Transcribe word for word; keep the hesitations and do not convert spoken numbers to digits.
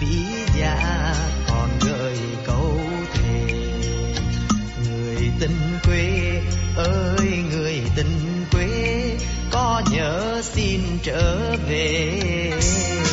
gia còn gợi câu thề. Người tình quê ơi người tình quê, có nhớ xin trở về.